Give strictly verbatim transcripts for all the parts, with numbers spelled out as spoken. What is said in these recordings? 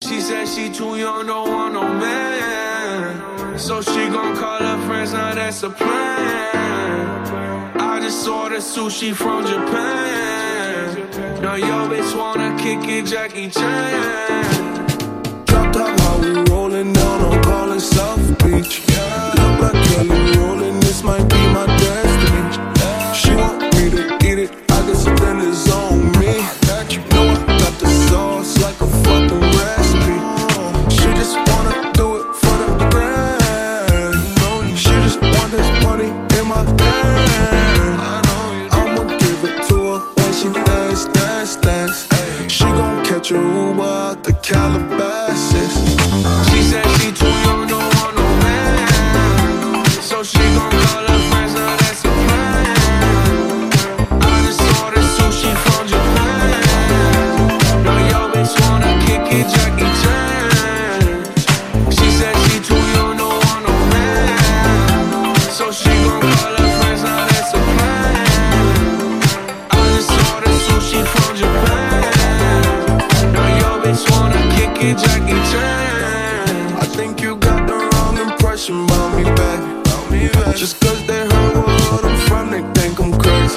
She said she too young, don't want no man. So she gon' call her friends, now that's a plan. I just ordered sushi from Japan. Now yo bitch wanna kick it, Jackie Chan. Drop top, how we rollin' down on Collins South Beach. Look like Kelly rollin', this might be my destiny. She want me to eat it, I guess then it's on me. Know I got the sauce like a fucking recipe. She just wanna do it for the brand. She just want this money in my hand. I'ma give it to her when she dance, dance, dance. She gon' catch a Uber out the Calabasas. She said she too young, don't want no man. So she gon' call her friends, now that's a plan. I just ordered sushi from Japan. Now yo bitch wanna kick it, Jackie Chan. She said she too young, don't want no man. So she gon' call her friends, now that's a plan. I just ordered sushi from Japan. Now yo bitch wanna kick it, Jackie Chan. I think you got the wrong impression about me, baby. Just cause they heard where I'm from, they think I'm crazy.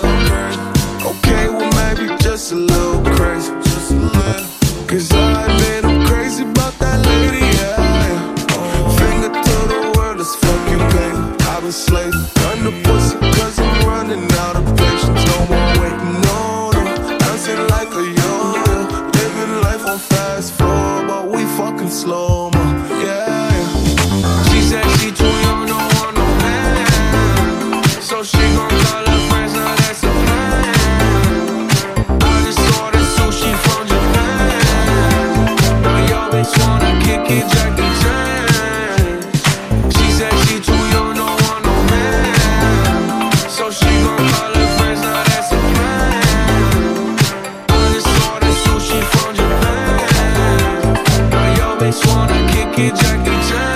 Okay, well maybe just a little crazy. Cause I admit I'm crazy about that lady, yeah. Finger to the world, let's fuck you, baby. I've been slaving, run the pussy cause I'm running out of patience. No more waiting, no, no. Dancing like a yo-yo, living life on fast forward, but we fucking slow, mo, yeah. She said she too young, don't want no man. So she gon' call her friends, now that's a plan. I just ordered sushi from Japan. Now yo bitch wanna kick it, Jackie Chan. She said she too young, don't want no man. So she gon' call her friends, now that's a plan. I just ordered sushi from Japan. Now yo bitch wanna kick it, Jackie Chan.